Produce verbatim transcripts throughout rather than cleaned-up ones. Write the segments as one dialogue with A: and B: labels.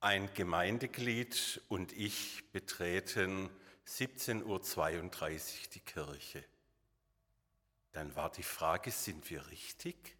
A: Ein Gemeindeglied und ich betreten siebzehn Uhr zweiunddreißig die Kirche. Dann war die Frage, sind wir richtig?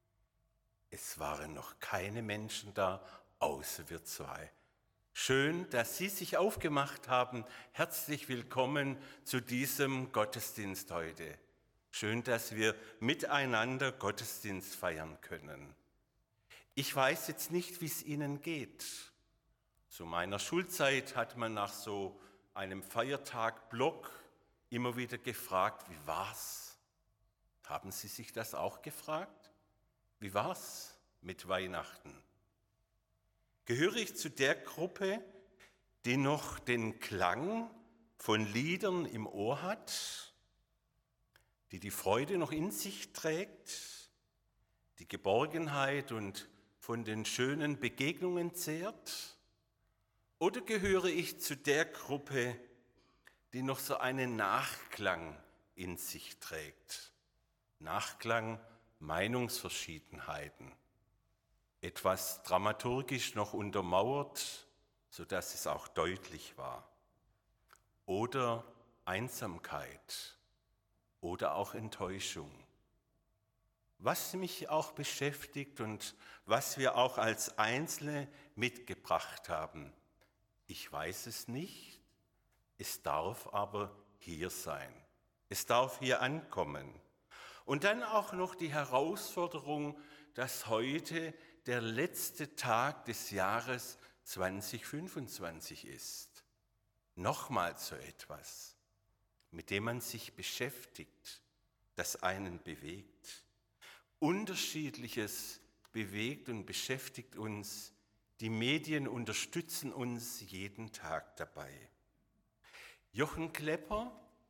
A: Es waren noch keine Menschen da, außer wir zwei. Schön, dass Sie sich aufgemacht haben. Herzlich willkommen zu diesem Gottesdienst heute. Schön, dass wir miteinander Gottesdienst feiern können. Ich weiß jetzt nicht, wie es Ihnen geht. Zu meiner Schulzeit hat man nach so einem Feiertag Block immer wieder gefragt, wie war's? Haben Sie sich das auch gefragt? Wie war's mit Weihnachten? Gehöre ich zu der Gruppe, die noch den Klang von Liedern im Ohr hat, die die Freude noch in sich trägt, die Geborgenheit und von den schönen Begegnungen zehrt? Oder gehöre ich zu der Gruppe, die noch so einen Nachklang in sich trägt? Nachklang Meinungsverschiedenheiten. Etwas dramaturgisch noch untermauert, sodass es auch deutlich war. Oder Einsamkeit oder auch Enttäuschung. Was mich auch beschäftigt und was wir auch als Einzelne mitgebracht haben, ich weiß es nicht, es darf aber hier sein. Es darf hier ankommen. Und dann auch noch die Herausforderung, dass heute der letzte Tag des Jahres zweitausendfünfundzwanzig ist. Nochmal so etwas, mit dem man sich beschäftigt, das einen bewegt. Unterschiedliches bewegt und beschäftigt uns. Die Medien unterstützen uns jeden Tag dabei. Jochen Klepper,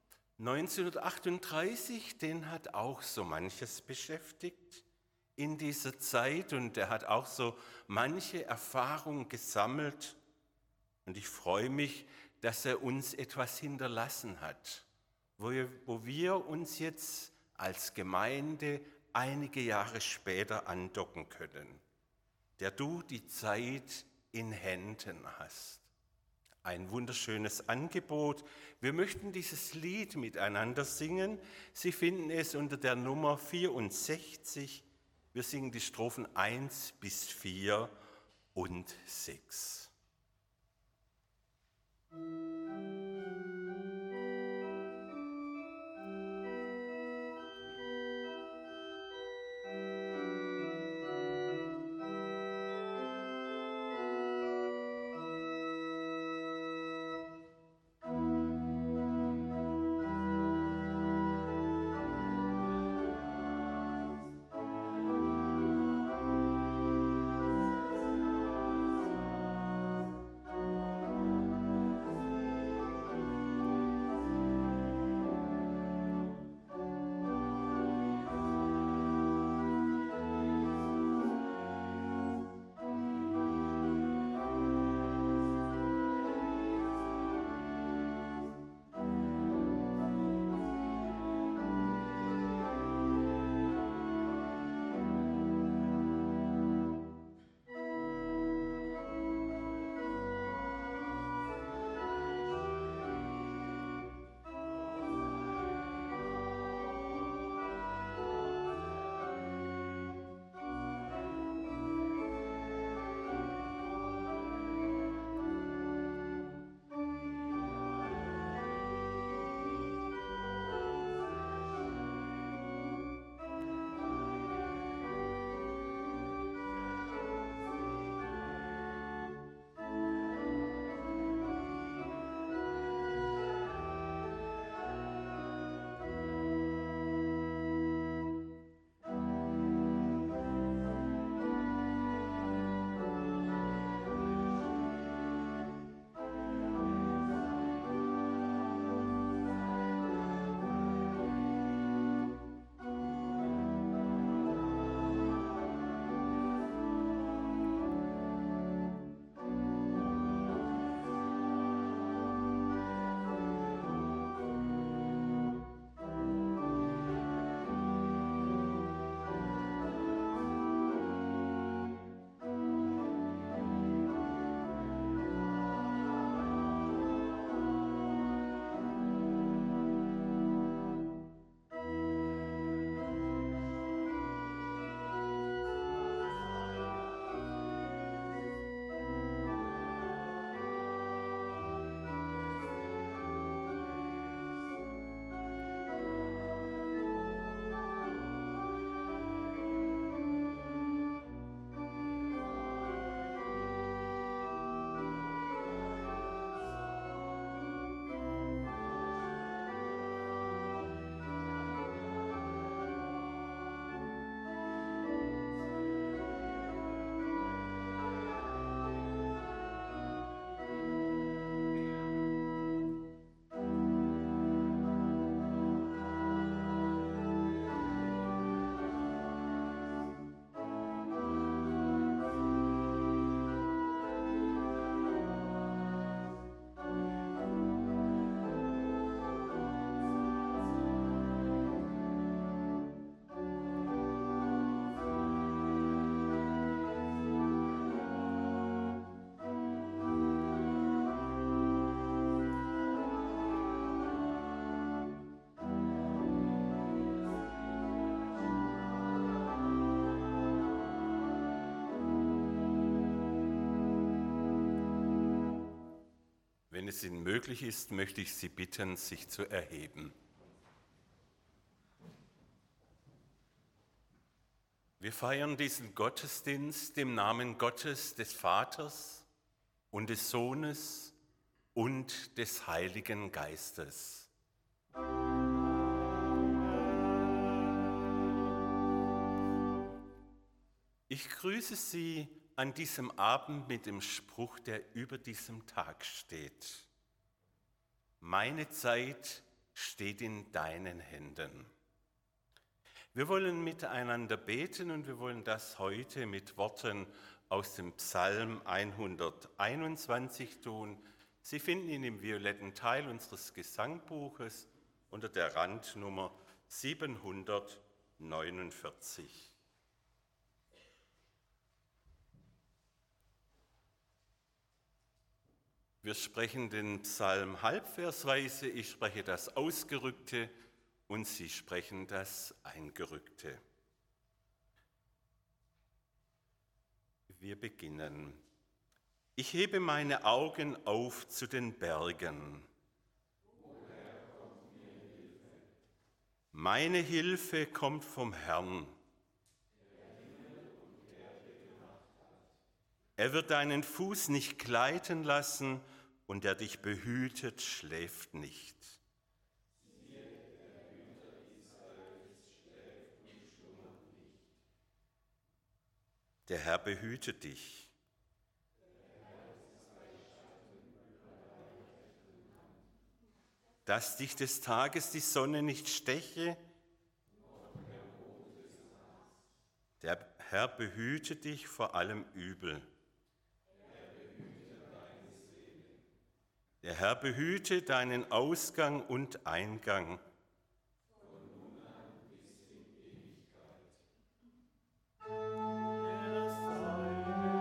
A: neunzehnhundertachtunddreißig, den hat auch so manches beschäftigt in dieser Zeit und er hat auch so manche Erfahrung gesammelt. Und ich freue mich, dass er uns etwas hinterlassen hat, wo wir, wo wir uns jetzt als Gemeinde einige Jahre später andocken können, der du die Zeit in Händen hast. Ein wunderschönes Angebot. Wir möchten dieses Lied miteinander singen. Sie finden es unter der Nummer vierundsechzig. Wir singen die Strophen eins bis vier und sechs. Wenn es Ihnen möglich ist, möchte ich Sie bitten, sich zu erheben. Wir feiern diesen Gottesdienst im Namen Gottes, des Vaters und des Sohnes und des Heiligen Geistes. Ich grüße Sie an diesem Abend mit dem Spruch, der über diesem Tag steht. Meine Zeit steht in deinen Händen. Wir wollen miteinander beten und wir wollen das heute mit Worten aus dem Psalm hunderteinundzwanzig tun. Sie finden ihn im violetten Teil unseres Gesangbuches unter der Randnummer siebenhundertneunundvierzig. Wir sprechen den Psalm halbversweise, ich spreche das Ausgerückte und Sie sprechen das Eingerückte. Wir beginnen. Ich hebe meine Augen auf zu den Bergen. Woher kommt mir Hilfe? Meine Hilfe kommt vom Herrn. Der Himmel und Erde gemacht hat. Er wird deinen Fuß nicht gleiten lassen, und der dich behütet, schläft nicht. Siehe, der Hüter Israels schläft und schlummert nicht. Der Herr behüte dich. Der Herr ist ein Schatten über deiner rechten Hand. Dass dich des Tages die Sonne nicht steche, noch der Mond des Nachts. Der Herr behüte dich vor allem Übel. Der Herr behüte deinen Ausgang und Eingang. Von nun an bis in Ewigkeit. Er sei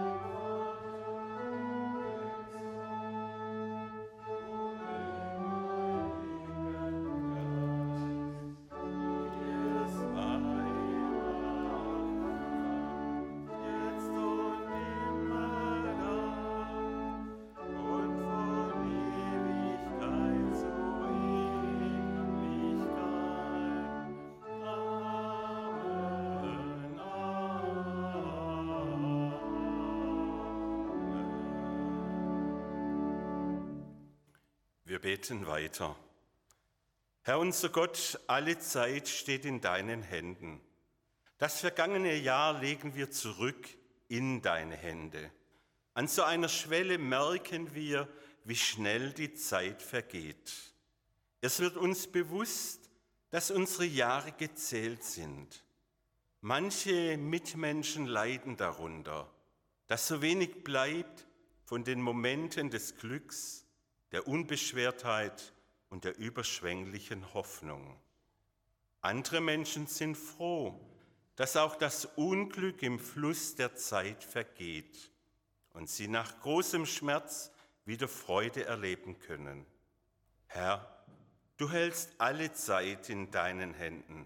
A: Wir beten weiter. Herr unser Gott, alle Zeit steht in deinen Händen. Das vergangene Jahr legen wir zurück in deine Hände. An so einer Schwelle merken wir, wie schnell die Zeit vergeht. Es wird uns bewusst, dass unsere Jahre gezählt sind. Manche Mitmenschen leiden darunter, dass so wenig bleibt von den Momenten des Glücks, der Unbeschwertheit und der überschwänglichen Hoffnung. Andere Menschen sind froh, dass auch das Unglück im Fluss der Zeit vergeht und sie nach großem Schmerz wieder Freude erleben können. Herr, du hältst alle Zeit in deinen Händen.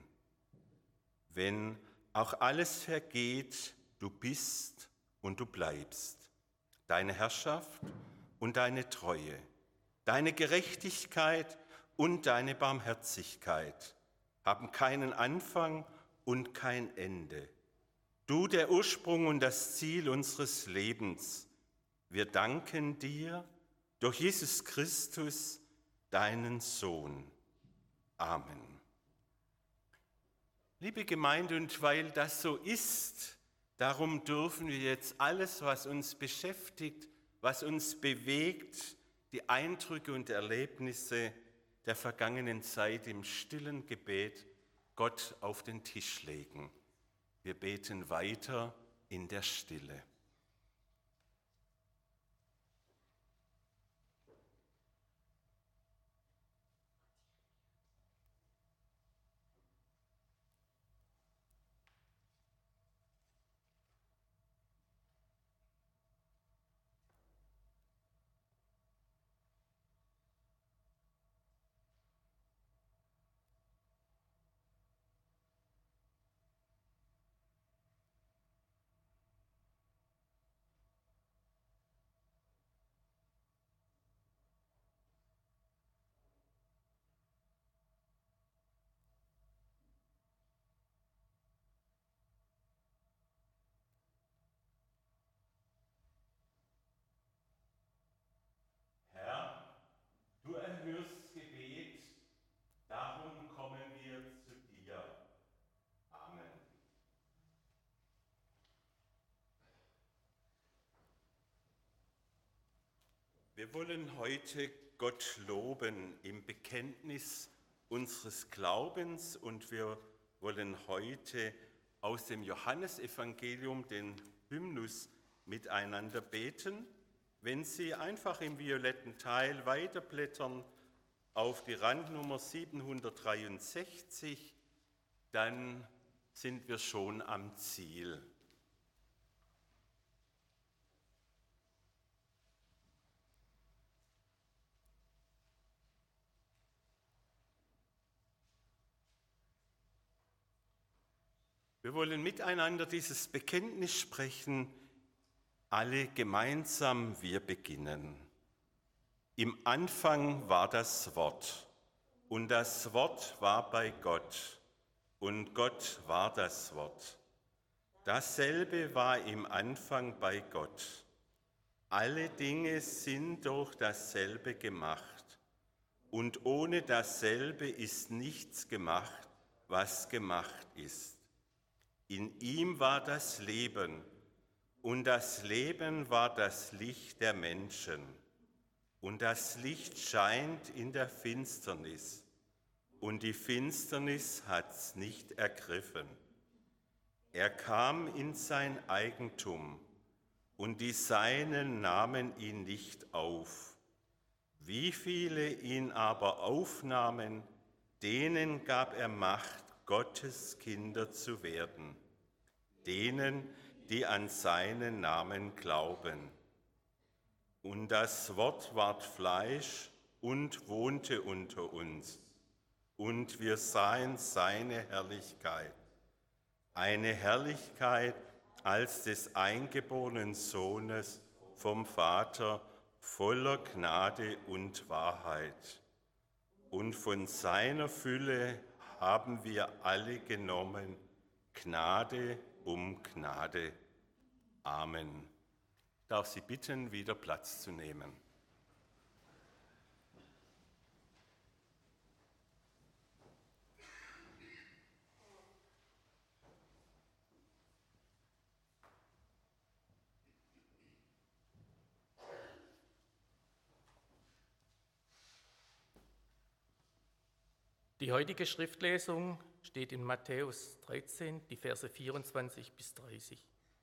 A: Wenn auch alles vergeht, du bist und du bleibst. Deine Herrschaft und deine Treue, deine Gerechtigkeit und deine Barmherzigkeit haben keinen Anfang und kein Ende. Du, der Ursprung und das Ziel unseres Lebens, wir danken dir durch Jesus Christus, deinen Sohn. Amen. Liebe Gemeinde, und weil das so ist, darum dürfen wir jetzt alles, was uns beschäftigt, was uns bewegt, die Eindrücke und Erlebnisse der vergangenen Zeit im stillen Gebet Gott auf den Tisch legen. Wir beten weiter in der Stille. Wir wollen heute Gott loben im Bekenntnis unseres Glaubens und wir wollen heute aus dem Johannesevangelium den Hymnus miteinander beten. Wenn Sie einfach im violetten Teil weiterblättern auf die Randnummer siebenhundertdreiundsechzig, dann sind wir schon am Ziel. Wir wollen miteinander dieses Bekenntnis sprechen, alle gemeinsam, wir beginnen. Im Anfang war das Wort, und das Wort war bei Gott, und Gott war das Wort. Dasselbe war im Anfang bei Gott. Alle Dinge sind durch dasselbe gemacht, und ohne dasselbe ist nichts gemacht, was gemacht ist. In ihm war das Leben, und das Leben war das Licht der Menschen. Und das Licht scheint in der Finsternis, und die Finsternis hat's nicht ergriffen. Er kam in sein Eigentum, und die Seinen nahmen ihn nicht auf. Wie viele ihn aber aufnahmen, denen gab er Macht, Gottes Kinder zu werden, denen, die an seinen Namen glauben. Und das Wort ward Fleisch und wohnte unter uns, und wir sahen seine Herrlichkeit, eine Herrlichkeit als des eingeborenen Sohnes vom Vater, voller Gnade und Wahrheit. Und von seiner Fülle haben wir alle genommen, Gnade um Gnade. Amen. Ich darf Sie bitten, wieder Platz zu nehmen.
B: Die heutige Schriftlesung steht in Matthäus dreizehn, die Verse vierundzwanzig bis dreißig.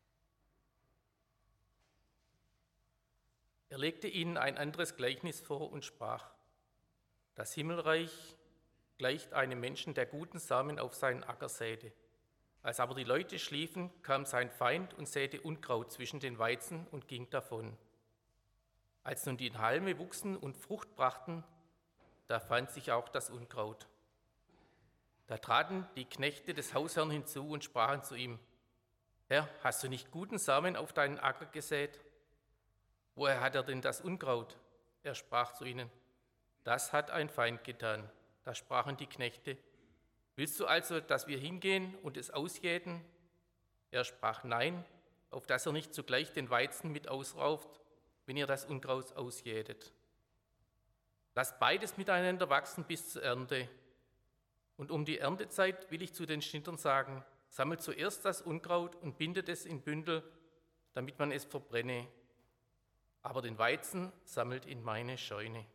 B: Er legte ihnen ein anderes Gleichnis vor und sprach: Das Himmelreich gleicht einem Menschen, der guten Samen auf seinen Acker säte. Als aber die Leute schliefen, kam sein Feind und säte Unkraut zwischen den Weizen und ging davon. Als nun die Halme wuchsen und Frucht brachten, da fand sich auch das Unkraut. Da traten die Knechte des Hausherrn hinzu und sprachen zu ihm: Herr, hast du nicht guten Samen auf deinen Acker gesät? Woher hat er denn das Unkraut? Er sprach zu ihnen: Das hat ein Feind getan. Da sprachen die Knechte: Willst du also, dass wir hingehen und es ausjäten? Er sprach: Nein, auf dass er nicht zugleich den Weizen mit ausrauft, wenn ihr das Unkraut ausjätet. Lasst beides miteinander wachsen bis zur Ernte. Und um die Erntezeit will ich zu den Schnittern sagen: Sammelt zuerst das Unkraut und bindet es in Bündel, damit man es verbrenne. Aber den Weizen sammelt in meine Scheune.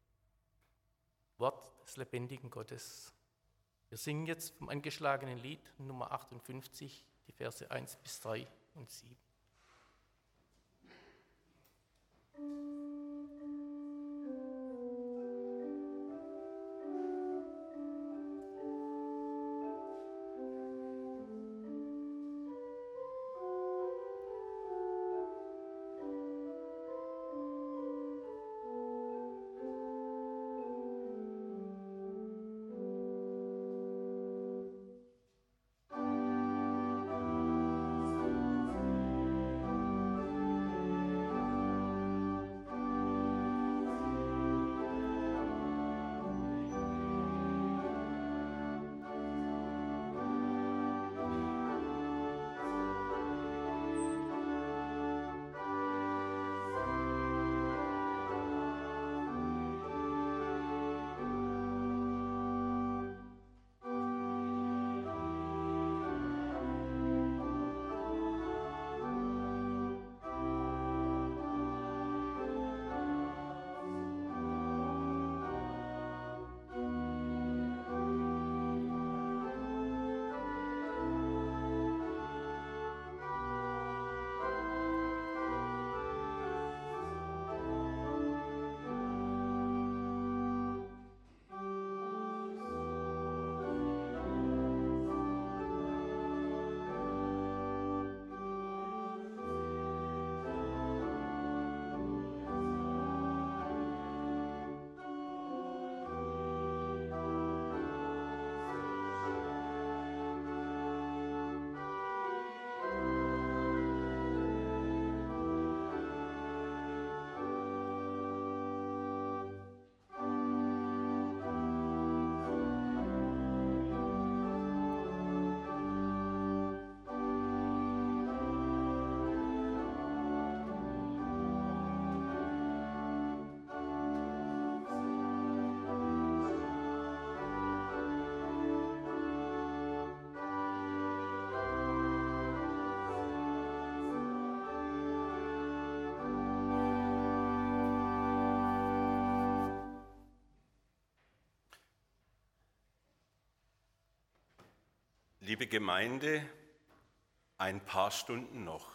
B: Wort des lebendigen Gottes. Wir singen jetzt vom angeschlagenen Lied Nummer achtundfünfzig, die Verse eins bis drei und sieben.
A: Liebe Gemeinde, ein paar Stunden noch.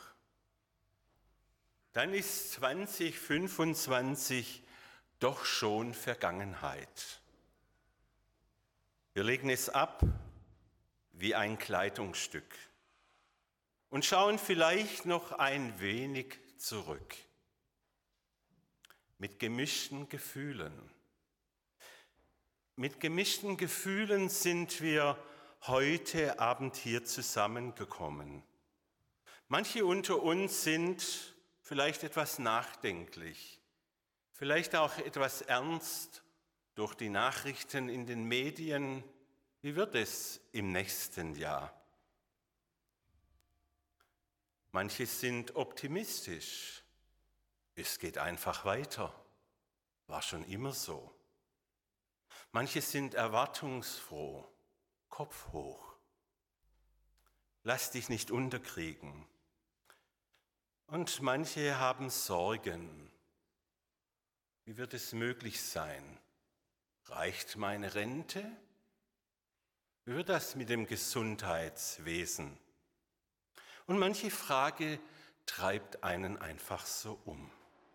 A: Dann ist zwanzig fünfundzwanzig doch schon Vergangenheit. Wir legen es ab wie ein Kleidungsstück und schauen vielleicht noch ein wenig zurück. Mit gemischten Gefühlen. Mit gemischten Gefühlen sind wir heute Abend hier zusammengekommen. Manche unter uns sind vielleicht etwas nachdenklich, vielleicht auch etwas ernst durch die Nachrichten in den Medien. Wie wird es im nächsten Jahr? Manche sind optimistisch. Es geht einfach weiter. War schon immer so. Manche sind erwartungsfroh. Kopf hoch. Lass dich nicht unterkriegen. Und manche haben Sorgen. Wie wird es möglich sein? Reicht meine Rente? Wie wird das mit dem Gesundheitswesen? Und manche Frage treibt einen einfach so um.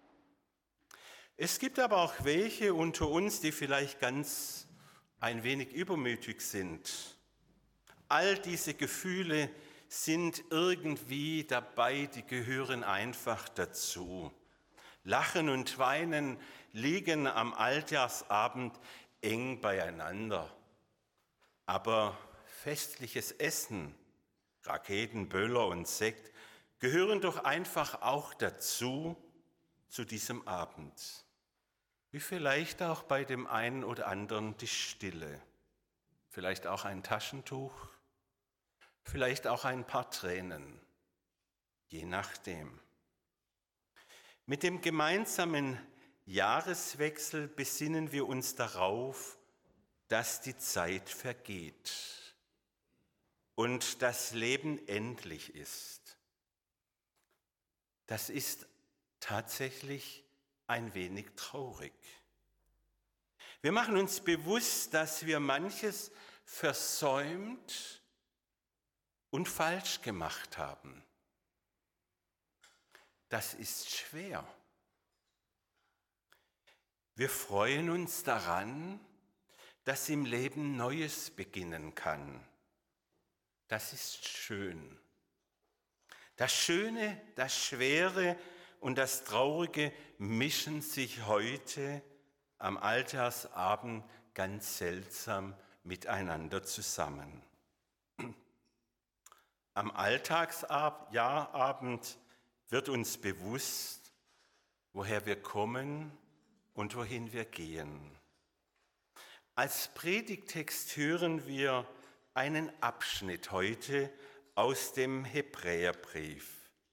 A: Es gibt aber auch welche unter uns, die vielleicht ganz ein wenig übermütig sind. All diese Gefühle sind irgendwie dabei, die gehören einfach dazu. Lachen und Weinen liegen am Altjahrsabend eng beieinander. Aber festliches Essen, Raketen, Böller und Sekt gehören doch einfach auch dazu, zu diesem Abend. Wie vielleicht auch bei dem einen oder anderen die Stille, vielleicht auch ein Taschentuch, vielleicht auch ein paar Tränen, je nachdem. Mit dem gemeinsamen Jahreswechsel besinnen wir uns darauf, dass die Zeit vergeht und das Leben endlich ist. Das ist tatsächlich ein wenig traurig. Wir machen uns bewusst, dass wir manches versäumt und falsch gemacht haben. Das ist schwer. Wir freuen uns daran, dass im Leben Neues beginnen kann. Das ist schön. Das Schöne, das Schwere und das Traurige mischen sich heute am Altjahrsabend ganz seltsam miteinander zusammen. Am Alltagsabend wird uns bewusst, woher wir kommen und wohin wir gehen. Als Predigttext hören wir einen Abschnitt heute aus dem Hebräerbrief.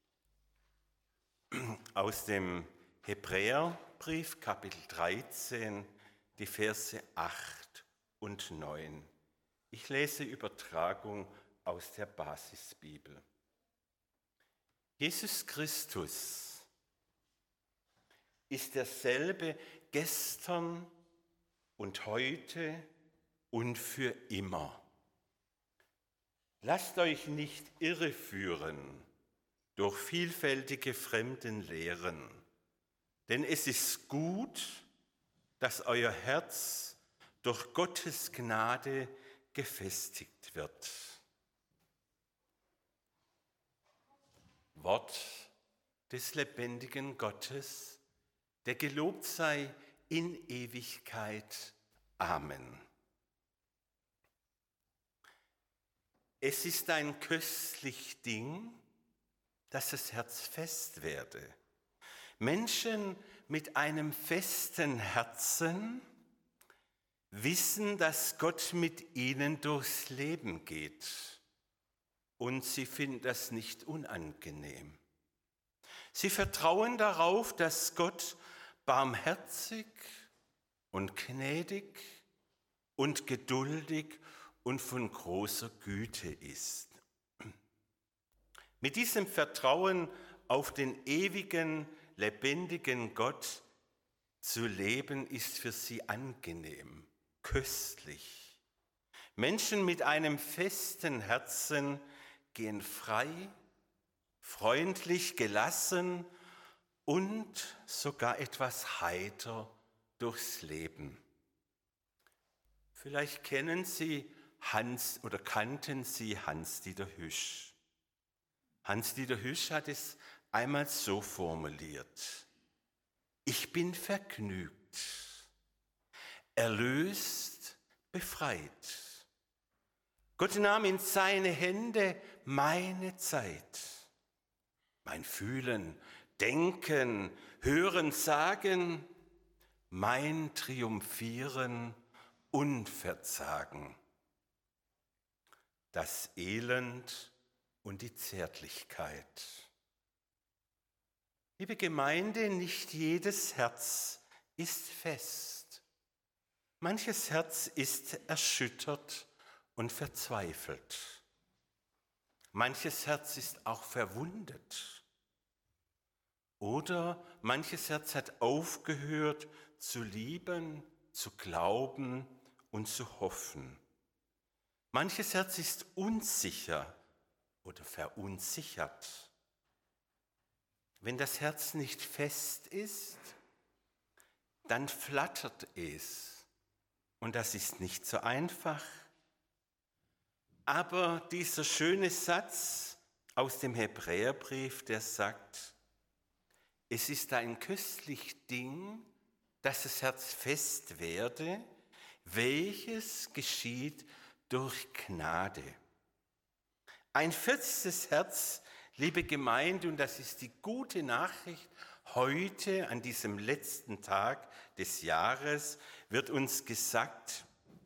A: Aus dem Hebräerbrief, Kapitel dreizehn, die Verse acht und neun. Ich lese Übertragung aus der Basisbibel. Jesus Christus ist derselbe gestern und heute und für immer. Lasst euch nicht irreführen durch vielfältige fremden Lehren, denn es ist gut, dass euer Herz durch Gottes Gnade gefestigt wird. Wort des lebendigen Gottes, der gelobt sei in Ewigkeit. Amen. Es ist ein köstlich Ding, dass das Herz fest werde. Menschen mit einem festen Herzen wissen, dass Gott mit ihnen durchs Leben geht und sie finden das nicht unangenehm. Sie vertrauen darauf, dass Gott barmherzig und gnädig und geduldig und von großer Güte ist. Mit diesem Vertrauen auf den ewigen, lebendigen Gott zu leben, ist für sie angenehm, köstlich. Menschen mit einem festen Herzen gehen frei, freundlich, gelassen und sogar etwas heiter durchs Leben. Vielleicht kennen Sie Hans oder kannten Sie Hans-Dieter Hüsch. Hans-Dieter Hüsch hat es einmal so formuliert: Ich bin vergnügt, erlöst, befreit. Gott nahm in seine Hände meine Zeit, mein Fühlen, Denken, Hören, Sagen, mein Triumphieren und Verzagen, das Elend und die Zärtlichkeit. Liebe Gemeinde, nicht jedes Herz ist fest. Manches Herz ist erschüttert und verzweifelt. Manches Herz ist auch verwundet. Oder manches Herz hat aufgehört zu lieben, zu glauben und zu hoffen. Manches Herz ist unsicher oder verunsichert. Wenn das Herz nicht fest ist, dann flattert es. Und das ist nicht so einfach. Aber dieser schöne Satz aus dem Hebräerbrief, der sagt, es ist ein köstlich Ding, dass das Herz fest werde, welches geschieht durch Gnade. Ein festes Herz, liebe Gemeinde, und das ist die gute Nachricht, heute an diesem letzten Tag des Jahres wird uns gesagt,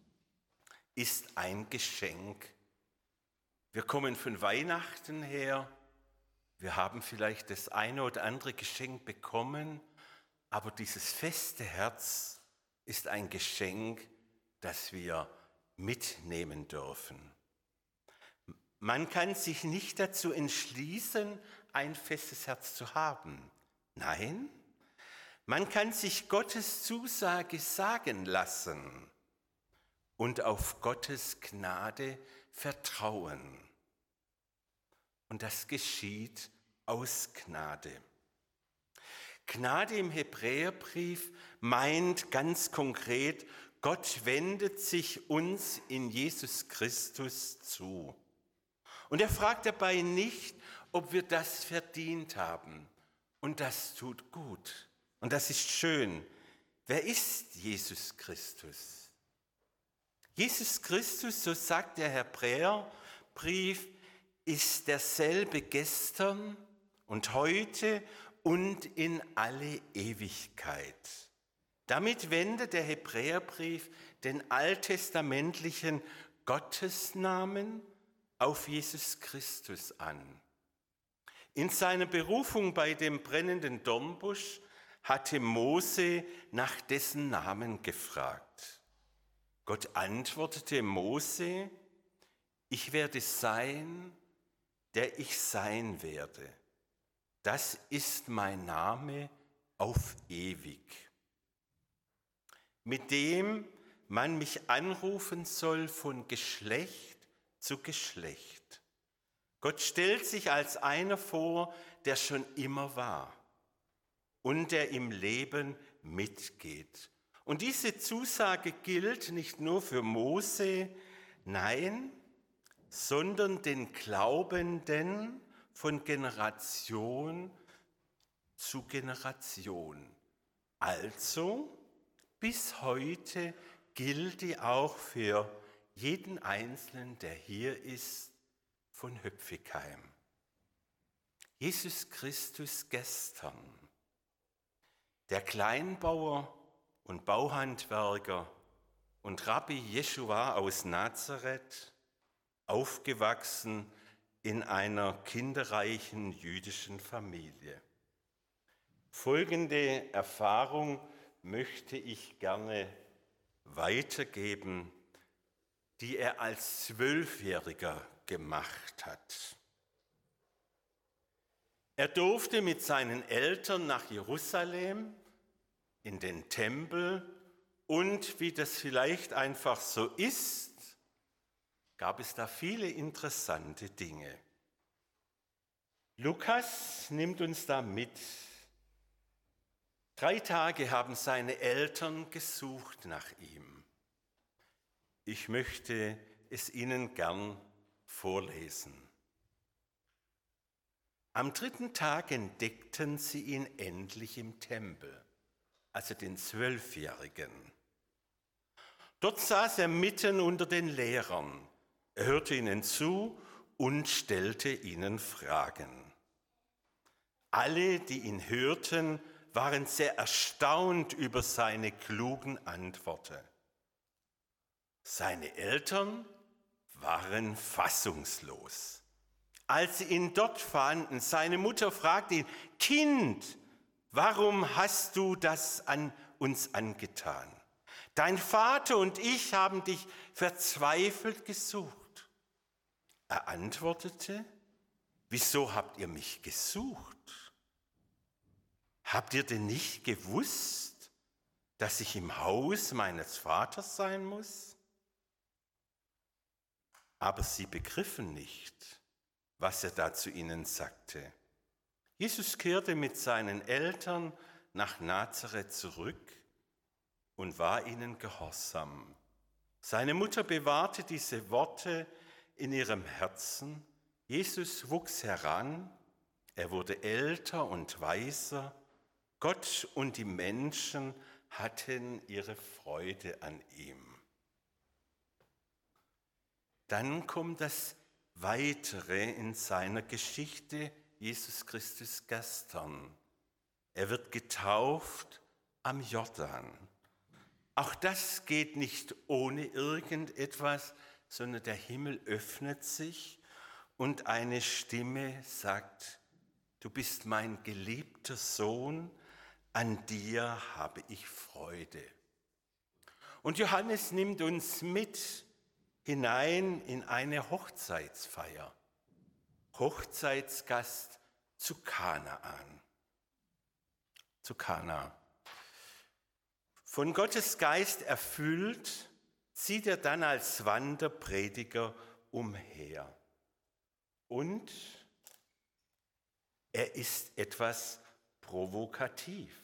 A: ist ein Geschenk. Wir kommen von Weihnachten her, wir haben vielleicht das eine oder andere Geschenk bekommen, aber dieses feste Herz ist ein Geschenk, das wir mitnehmen dürfen. Man kann sich nicht dazu entschließen, ein festes Herz zu haben. Nein, man kann sich Gottes Zusage sagen lassen und auf Gottes Gnade vertrauen. Und das geschieht aus Gnade. Gnade im Hebräerbrief meint ganz konkret, Gott wendet sich uns in Jesus Christus zu. Und er fragt dabei nicht, ob wir das verdient haben. Und das tut gut. Und das ist schön. Wer ist Jesus Christus? Jesus Christus, so sagt der Hebräerbrief, ist derselbe gestern und heute und in alle Ewigkeit. Damit wendet der Hebräerbrief den alttestamentlichen Gottesnamen auf Jesus Christus an. In seiner Berufung bei dem brennenden Dornbusch hatte Mose nach dessen Namen gefragt. Gott antwortete Mose, ich werde sein, der ich sein werde. Das ist mein Name auf ewig, mit dem man mich anrufen soll von Geschlecht zu Geschlecht. Gott stellt sich als einer vor, der schon immer war und der im Leben mitgeht. Und diese Zusage gilt nicht nur für Mose, nein, sondern den Glaubenden von Generation zu Generation. Also bis heute gilt die auch für jeden Einzelnen, der hier ist, von Höpfigheim. Jesus Christus gestern, der Kleinbauer und Bauhandwerker und Rabbi Jeschua aus Nazareth, aufgewachsen in einer kinderreichen jüdischen Familie. Folgende Erfahrung möchte ich gerne weitergeben, die er als Zwölfjähriger gemacht hat. Er durfte mit seinen Eltern nach Jerusalem in den Tempel und, wie das vielleicht einfach so ist, gab es da viele interessante Dinge. Lukas nimmt uns da mit. Drei Tage haben seine Eltern gesucht nach ihm. Ich möchte es Ihnen gern vorlesen. Am dritten Tag entdeckten sie ihn endlich im Tempel, also den Zwölfjährigen. Dort saß er mitten unter den Lehrern. Er hörte ihnen zu und stellte ihnen Fragen. Alle, die ihn hörten, waren sehr erstaunt über seine klugen Antworten. Seine Eltern waren fassungslos. Als sie ihn dort fanden, seine Mutter fragte ihn: Kind, warum hast du das an uns angetan? Dein Vater und ich haben dich verzweifelt gesucht. Er antwortete: Wieso habt ihr mich gesucht? Habt ihr denn nicht gewusst, dass ich im Haus meines Vaters sein muss? Aber sie begriffen nicht, was er da zu ihnen sagte. Jesus kehrte mit seinen Eltern nach Nazareth zurück und war ihnen gehorsam. Seine Mutter bewahrte diese Worte in ihrem Herzen. Jesus wuchs heran, er wurde älter und weiser. Gott und die Menschen hatten ihre Freude an ihm. Dann kommt das Weitere in seiner Geschichte, Jesus Christus gestern. Er wird getauft am Jordan. Auch das geht nicht ohne irgendetwas, sondern der Himmel öffnet sich und eine Stimme sagt: Du bist mein geliebter Sohn, an dir habe ich Freude. Und Johannes nimmt uns mit hinein in eine Hochzeitsfeier. Hochzeitsgast zu Kanaan. Zu Kana. Von Gottes Geist erfüllt, zieht er dann als Wanderprediger umher. Und er ist etwas provokativ.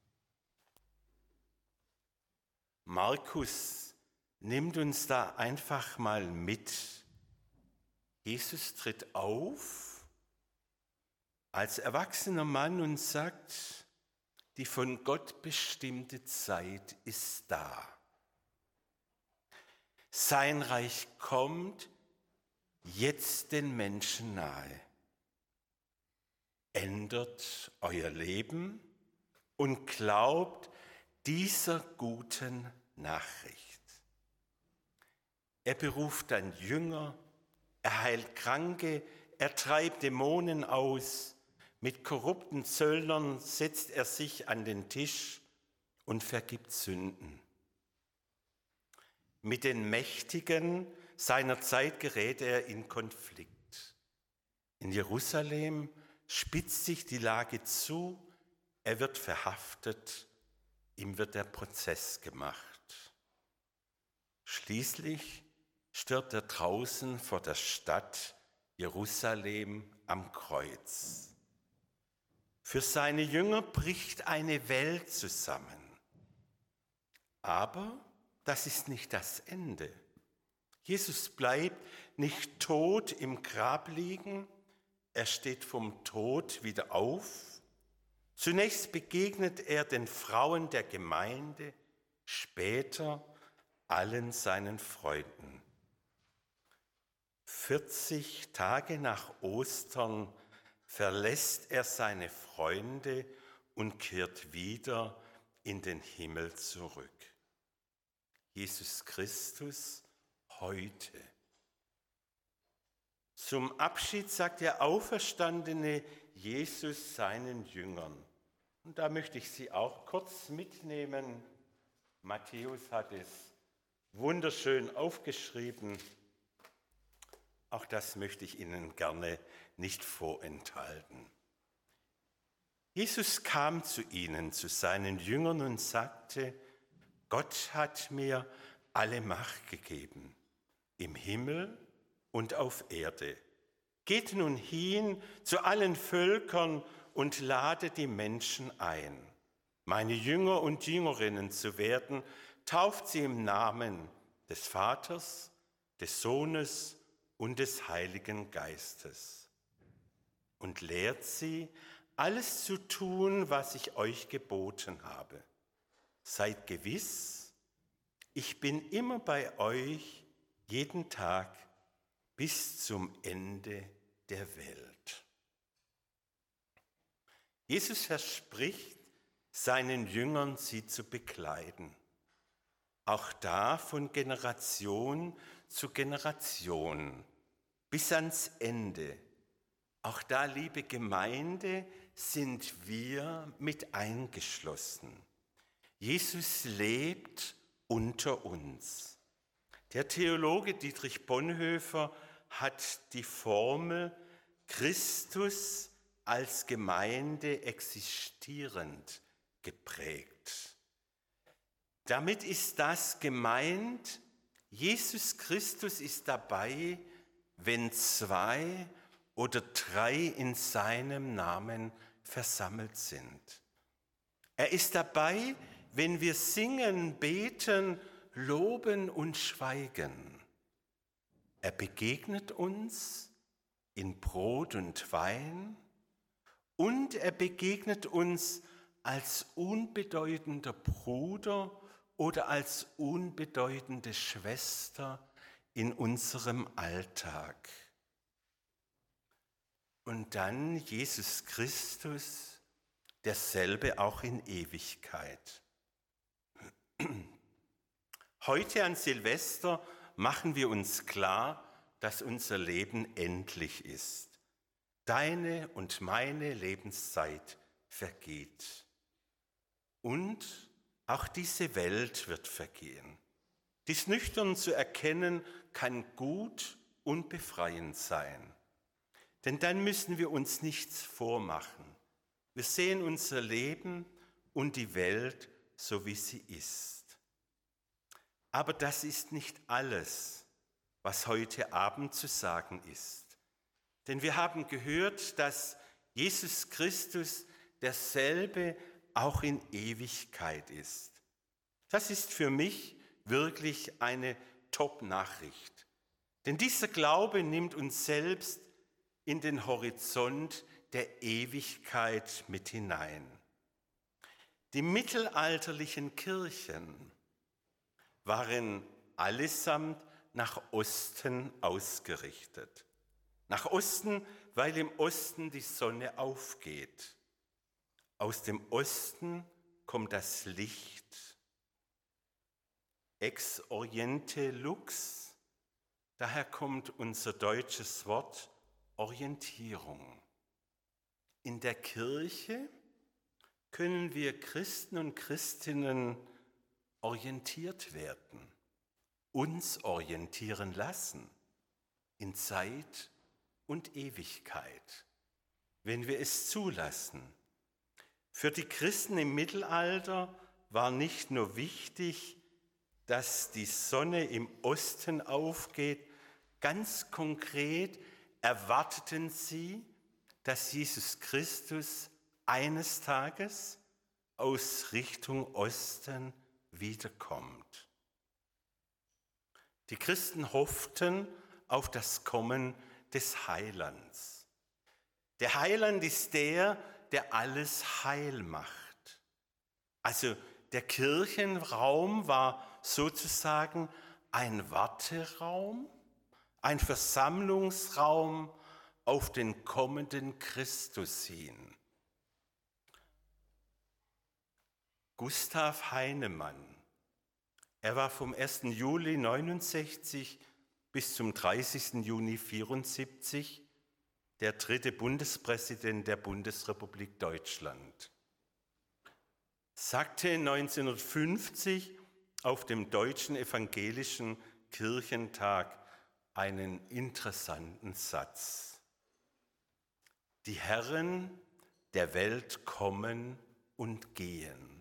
A: Markus nimmt uns da einfach mal mit. Jesus tritt auf als erwachsener Mann und sagt: Die von Gott bestimmte Zeit ist da. Sein Reich kommt jetzt den Menschen nahe. Ändert euer Leben und glaubt dieser guten Nachricht. Er beruft dann Jünger, er heilt Kranke, er treibt Dämonen aus. Mit korrupten Zöllnern setzt er sich an den Tisch und vergibt Sünden. Mit den Mächtigen seiner Zeit gerät er in Konflikt. In Jerusalem spitzt sich die Lage zu, er wird verhaftet, ihm wird der Prozess gemacht. Schließlich stirbt er draußen vor der Stadt Jerusalem am Kreuz. Für seine Jünger bricht eine Welt zusammen. Aber das ist nicht das Ende. Jesus bleibt nicht tot im Grab liegen, er steht vom Tod wieder auf. Zunächst begegnet er den Frauen der Gemeinde, später allen seinen Freunden. vierzig Tage nach Ostern verlässt er seine Freunde und kehrt wieder in den Himmel zurück. Jesus Christus heute. Zum Abschied sagt der auferstandene Jesus seinen Jüngern. Und da möchte ich Sie auch kurz mitnehmen. Matthäus hat es wunderschön aufgeschrieben. Auch das möchte ich Ihnen gerne nicht vorenthalten. Jesus kam zu ihnen, zu seinen Jüngern und sagte: Gott hat mir alle Macht gegeben, im Himmel und auf Erde. Geht nun hin zu allen Völkern und ladet die Menschen ein, meine Jünger und Jüngerinnen zu werden, tauft sie im Namen des Vaters, des Sohnes und des Heiligen Geistes und lehrt sie, alles zu tun, was ich euch geboten habe. Seid gewiss, ich bin immer bei euch, jeden Tag bis zum Ende der Welt. Jesus verspricht seinen Jüngern, sie zu bekleiden. Auch da von Generation zu Generation bis ans Ende. Auch da, liebe Gemeinde, sind wir mit eingeschlossen. Jesus lebt unter uns. Der Theologe Dietrich Bonhoeffer hat die Formel Christus als Gemeinde existierend geprägt. Damit ist das gemeint, Jesus Christus ist dabei, wenn zwei oder drei in seinem Namen versammelt sind. Er ist dabei, wenn wir singen, beten, loben und schweigen. Er begegnet uns in Brot und Wein und er begegnet uns als unbedeutender Bruder oder als unbedeutende Schwester in unserem Alltag. Und dann Jesus Christus, derselbe auch in Ewigkeit. Heute an Silvester machen wir uns klar, dass unser Leben endlich ist. Deine und meine Lebenszeit vergeht. Und auch diese Welt wird vergehen. Dies nüchtern zu erkennen, kann gut und befreiend sein. Denn dann müssen wir uns nichts vormachen. Wir sehen unser Leben und die Welt so, wie sie ist. Aber das ist nicht alles, was heute Abend zu sagen ist. Denn wir haben gehört, dass Jesus Christus derselbe auch in Ewigkeit ist. Das ist für mich wirklich eine Top-Nachricht. Denn dieser Glaube nimmt uns selbst in den Horizont der Ewigkeit mit hinein. Die mittelalterlichen Kirchen waren allesamt nach Osten ausgerichtet. Nach Osten, weil im Osten die Sonne aufgeht. Aus dem Osten kommt das Licht. Ex oriente lux, daher kommt unser deutsches Wort Orientierung. In der Kirche können wir Christen und Christinnen orientiert werden, uns orientieren lassen in Zeit und Ewigkeit, wenn wir es zulassen. Für die Christen im Mittelalter war nicht nur wichtig, dass die Sonne im Osten aufgeht, ganz konkret erwarteten sie, dass Jesus Christus eines Tages aus Richtung Osten wiederkommt. Die Christen hofften auf das Kommen des Heilands. Der Heiland ist der, der alles heil macht. Also der Kirchenraum war sozusagen ein Warteraum, ein Versammlungsraum auf den kommenden Christus hin. Gustav Heinemann, er war vom ersten Juli neunundsechzig bis zum dreißigsten Juni vierundsiebzig der dritte Bundespräsident der Bundesrepublik Deutschland. Sagte neunzehnhundertfünfzig auf dem Deutschen Evangelischen Kirchentag einen interessanten Satz. Die Herren der Welt kommen und gehen.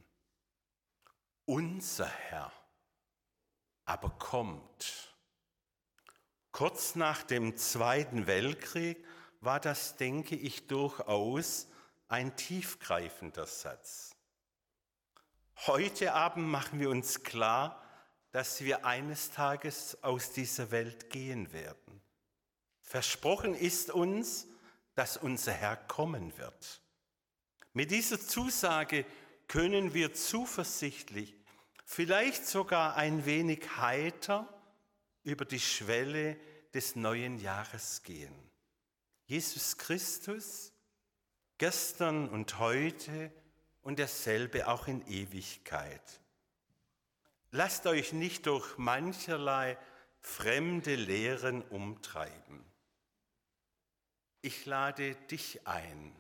A: Unser Herr aber kommt, Kurz nach dem Zweiten Weltkrieg war das, denke ich, durchaus ein tiefgreifender Satz. Heute Abend machen wir uns klar, dass wir eines Tages aus dieser Welt gehen werden. Versprochen ist uns, dass unser Herr kommen wird. Mit dieser Zusage können wir zuversichtlich, vielleicht sogar ein wenig heiter über die Schwelle des neuen Jahres gehen. Jesus Christus, gestern und heute und derselbe auch in Ewigkeit. Lasst euch nicht durch mancherlei fremde Lehren umtreiben. Ich lade dich ein.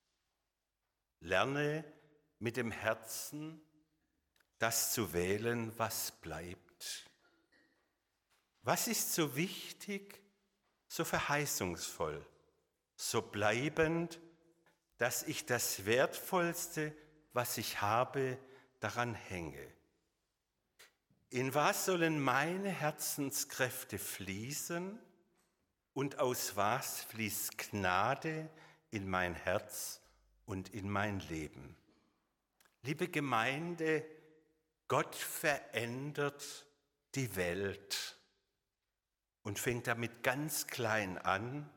A: Lerne mit dem Herzen das zu wählen, was bleibt. Was ist so wichtig, so verheißungsvoll, so bleibend, dass ich das Wertvollste, was ich habe, daran hänge? In was sollen meine Herzenskräfte fließen und aus was fließt Gnade in mein Herz und in mein Leben? Liebe Gemeinde, Gott verändert die Welt und fängt damit ganz klein an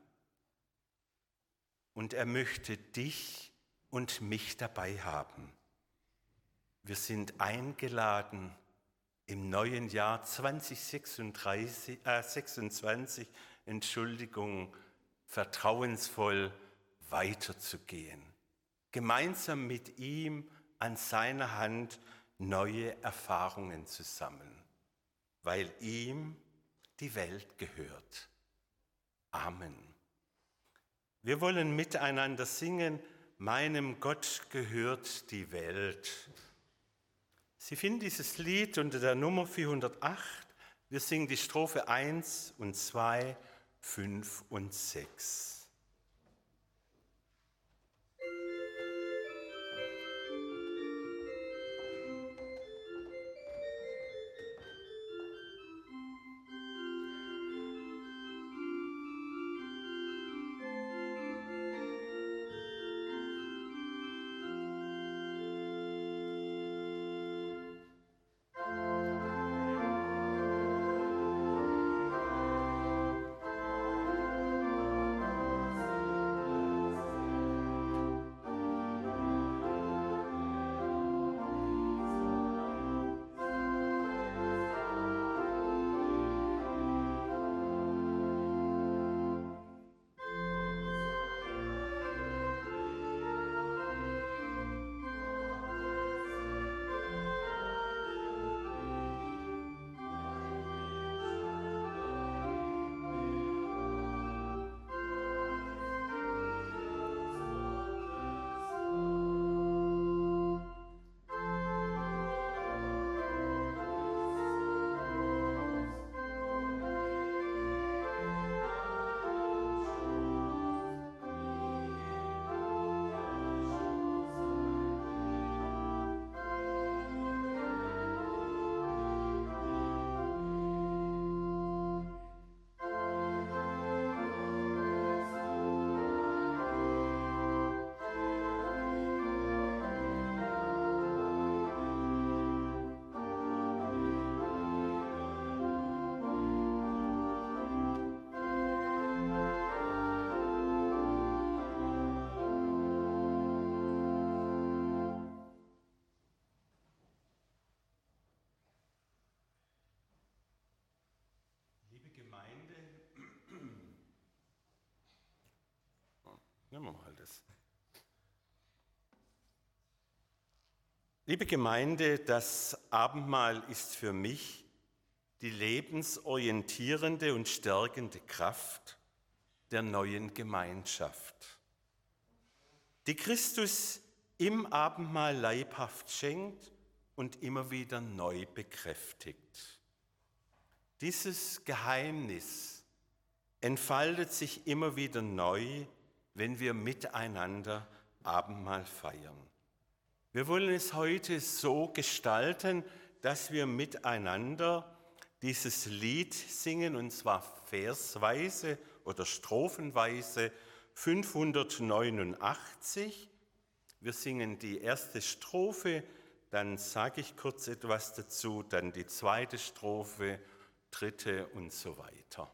A: und er möchte dich und mich dabei haben. Wir sind eingeladen, im neuen Jahr zwanzig sechsunddreißig, äh, sechsundzwanzig, Entschuldigung, vertrauensvoll weiterzugehen. Gemeinsam mit ihm an seiner Hand neue Erfahrungen zu sammeln, weil ihm die Welt gehört. Amen. Wir wollen miteinander singen, meinem Gott gehört die Welt. Sie finden dieses Lied unter der Nummer vierhundertacht. Wir singen die Strophe eins und zwei, fünf und sechs. Nehmen wir mal das. Liebe Gemeinde, das Abendmahl ist für mich die lebensorientierende und stärkende Kraft der neuen Gemeinschaft, die Christus im Abendmahl leibhaft schenkt und immer wieder neu bekräftigt. Dieses Geheimnis entfaltet sich immer wieder neu, wenn wir miteinander Abendmahl feiern. Wir wollen es heute so gestalten, dass wir miteinander dieses Lied singen, und zwar versweise oder strophenweise fünfhundertneunundachtzig. Wir singen die erste Strophe, dann sage ich kurz etwas dazu, dann die zweite Strophe, dritte und so weiter.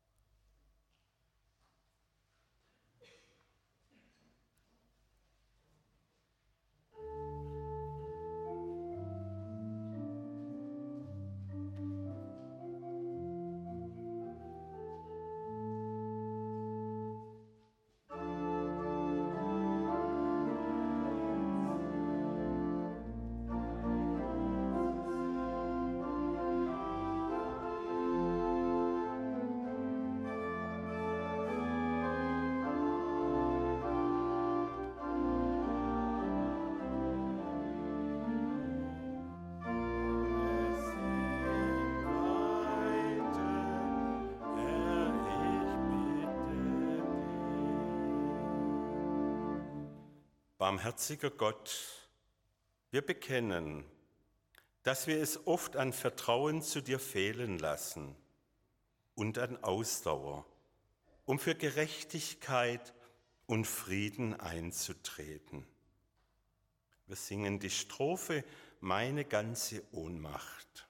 A: Barmherziger Gott, wir bekennen, dass wir es oft an Vertrauen zu dir fehlen lassen und an Ausdauer, um für Gerechtigkeit und Frieden einzutreten. Wir singen die Strophe Meine ganze Ohnmacht.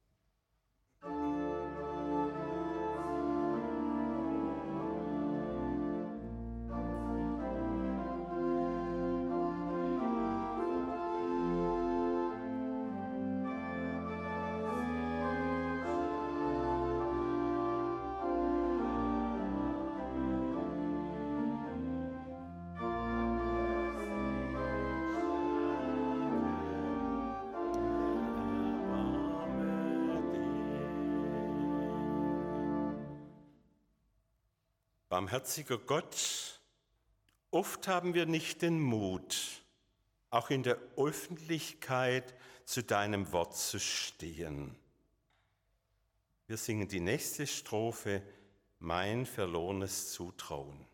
A: Barmherziger Gott, oft haben wir nicht den Mut, auch in der Öffentlichkeit zu deinem Wort zu stehen. Wir singen die nächste Strophe, Mein verlorenes Zutrauen.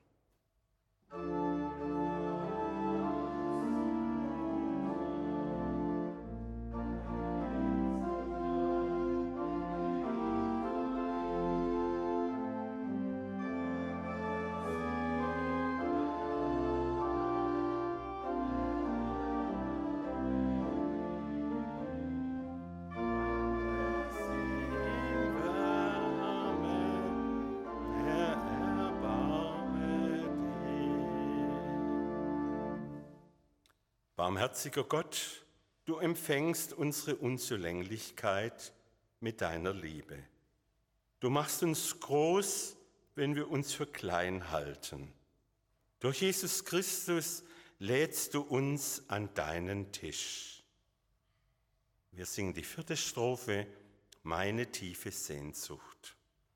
A: Barmherziger Gott, du empfängst unsere Unzulänglichkeit mit deiner Liebe. Du machst uns groß, wenn wir uns für klein halten. Durch Jesus Christus lädst du uns an deinen Tisch. Wir singen die vierte Strophe, Meine tiefe Sehnsucht.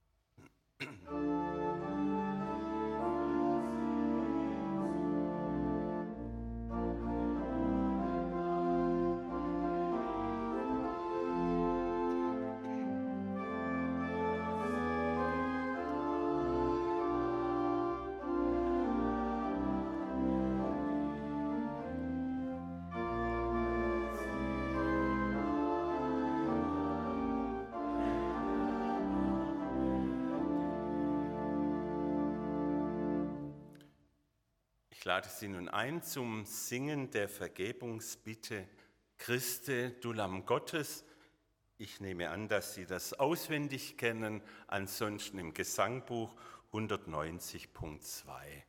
A: Ich lade Sie nun ein zum Singen der Vergebungsbitte Christe, du Lamm Gottes. Ich nehme an, dass Sie das auswendig kennen, ansonsten im Gesangbuch hundertneunzig Punkt zwei.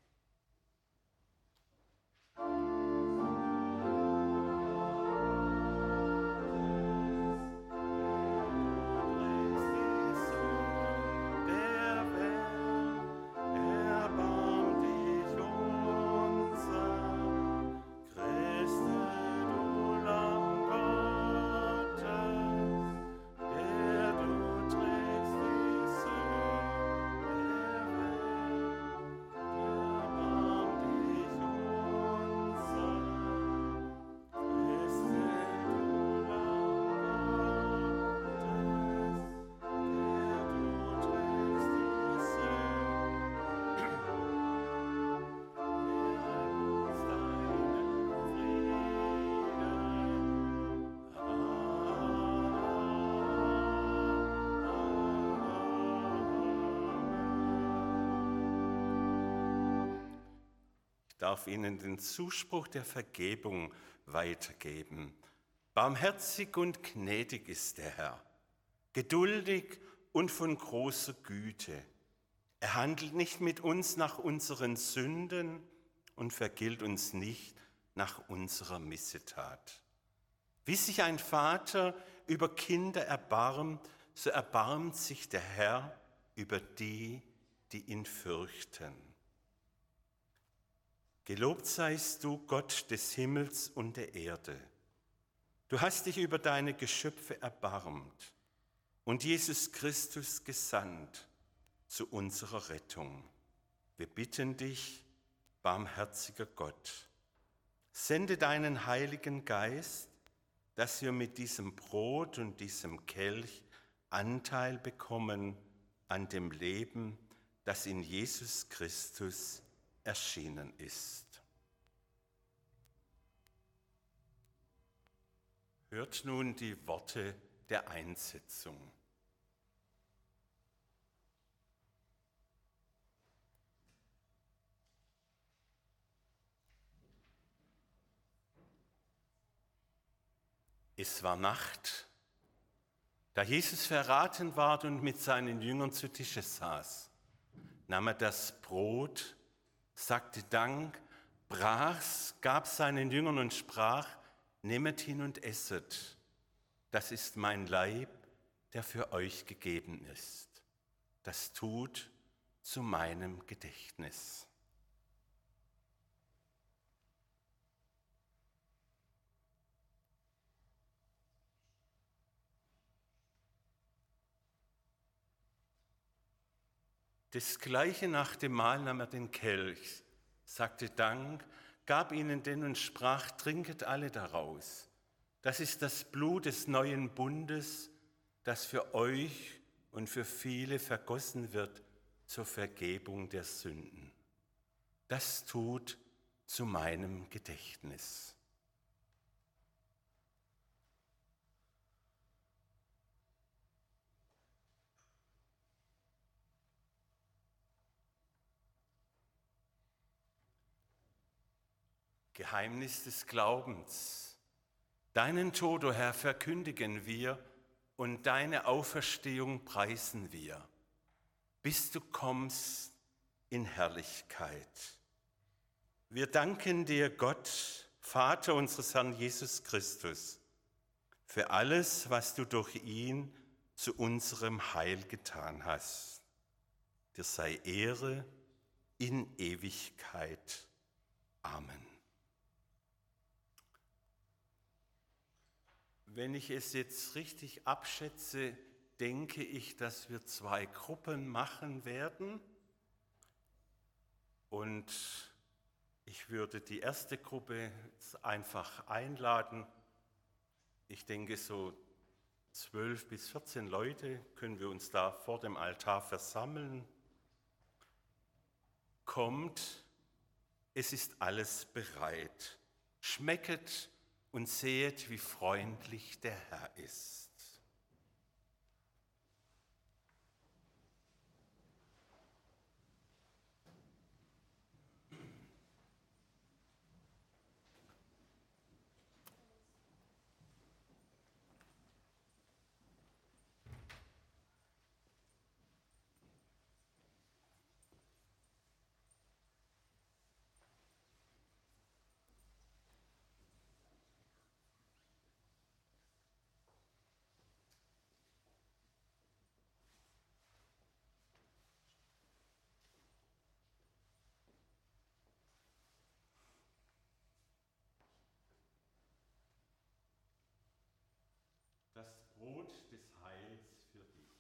C: Der
A: darf ihnen den Zuspruch der Vergebung weitergeben. Barmherzig und gnädig ist der Herr, geduldig und von großer Güte. Er handelt nicht mit uns nach unseren Sünden und vergilt uns nicht nach unserer Missetat. Wie sich ein Vater über Kinder erbarmt, so erbarmt sich der Herr über die, die ihn fürchten. Gelobt seist du, Gott des Himmels und der Erde. Du hast dich über deine Geschöpfe erbarmt und Jesus Christus gesandt zu unserer Rettung. Wir bitten dich, barmherziger Gott, sende deinen Heiligen Geist, dass wir mit diesem Brot und diesem Kelch Anteil bekommen an dem Leben, das in Jesus Christus erschienen ist. Hört nun die Worte der Einsetzung. Es war Nacht, da Jesus verraten ward und mit seinen Jüngern zu Tische saß, nahm er das Brot, sagte Dank, brach's, gab seinen Jüngern und sprach: Nehmet hin und esset, das ist mein Leib, der für euch gegeben ist. Das tut zu meinem Gedächtnis. Desgleichen nach dem Mahl nahm er den Kelch, sagte Dank, gab ihnen den und sprach: Trinket alle daraus. Das ist das Blut des neuen Bundes, das für euch und für viele vergossen wird zur Vergebung der Sünden. Das tut zu meinem Gedächtnis. Geheimnis des Glaubens. Deinen Tod, o Herr, verkündigen wir und deine Auferstehung preisen wir, bis du kommst in Herrlichkeit. Wir danken dir, Gott, Vater unseres Herrn Jesus Christus, für alles, was du durch ihn zu unserem Heil getan hast. Dir sei Ehre in Ewigkeit. Amen. Wenn ich es jetzt richtig abschätze, denke ich, dass wir zwei Gruppen machen werden. Und ich würde die erste Gruppe einfach einladen. Ich denke, so zwölf bis vierzehn Leute können wir uns da vor dem Altar versammeln. Kommt, es ist alles bereit. Schmecket und sehet, wie freundlich der Herr ist. Das Brot des Heils für dich.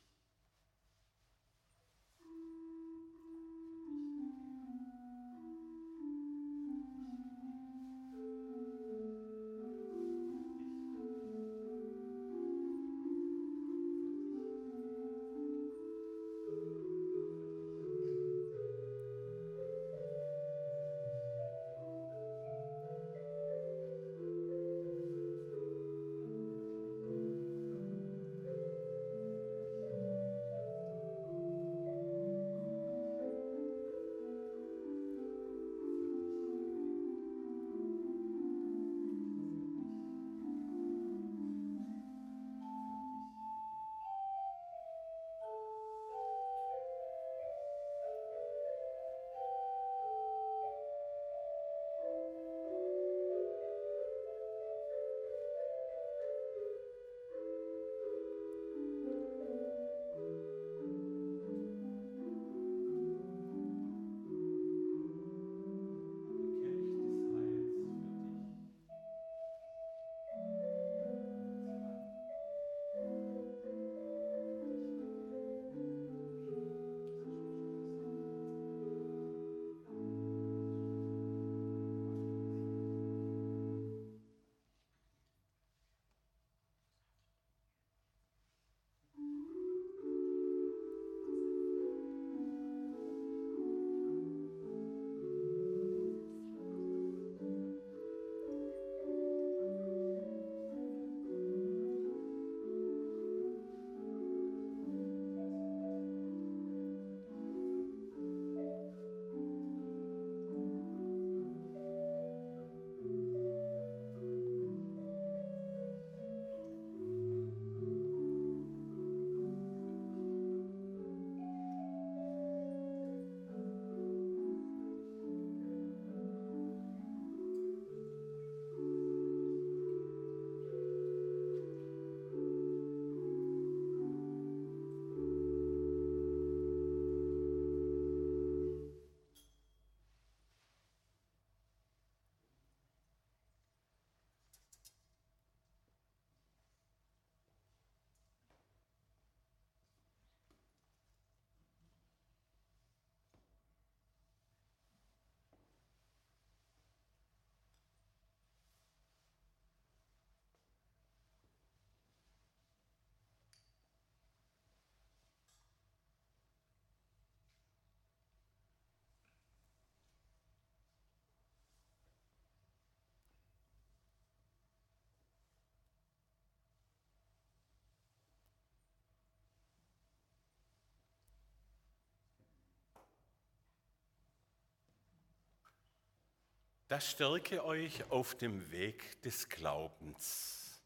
A: Das stärke euch auf dem Weg des Glaubens.